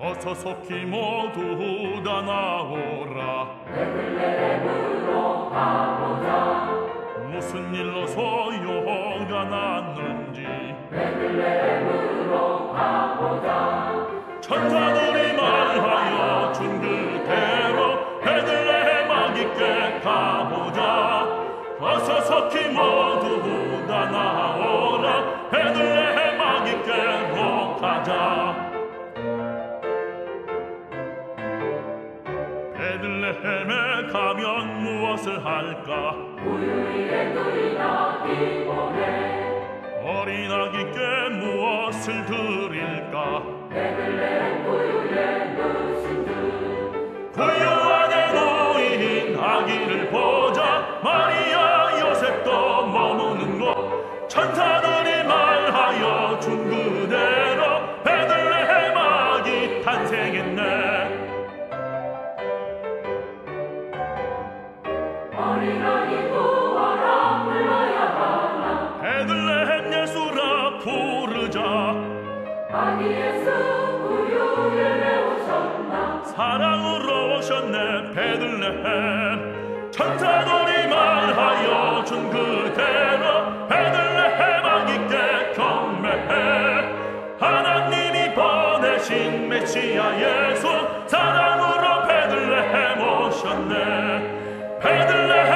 어서 속히 모두 다 나오라. 베들레헴으로 가보자. 무슨 일로 소요가 났는지 베들레헴으로 가보자. 천사들이 말하여 준 그대로 베들레헴 아기께 가보자. 어서 속히 모두 다 나오라. 베들레헴 아기께로 가자. 베들레헴에 가면 무엇을 할까? 우유에 누이나 기뻐해. 어린 아기께 무엇을 드릴까? 베들레헴 우유에 누신 듯. 구유 안에 놓인 아기를 보자. 마리아 요셉도 머무는 곳. 천사들이 말하여 준 그대로 베들레헴 아기 탄생했네. 어린아이 구하라 불러야 하나. 베들레헴 예수라 부르자. 아기 예수 우유를 내오셨나. 사랑으로 오셨네. 베들레헴 천사들이 말하여 준 그대로 베들레헴 아기께 경매해. 하나님이 보내신 메시아 예수 사랑으로 베들레헴 오셨네. 베들레헴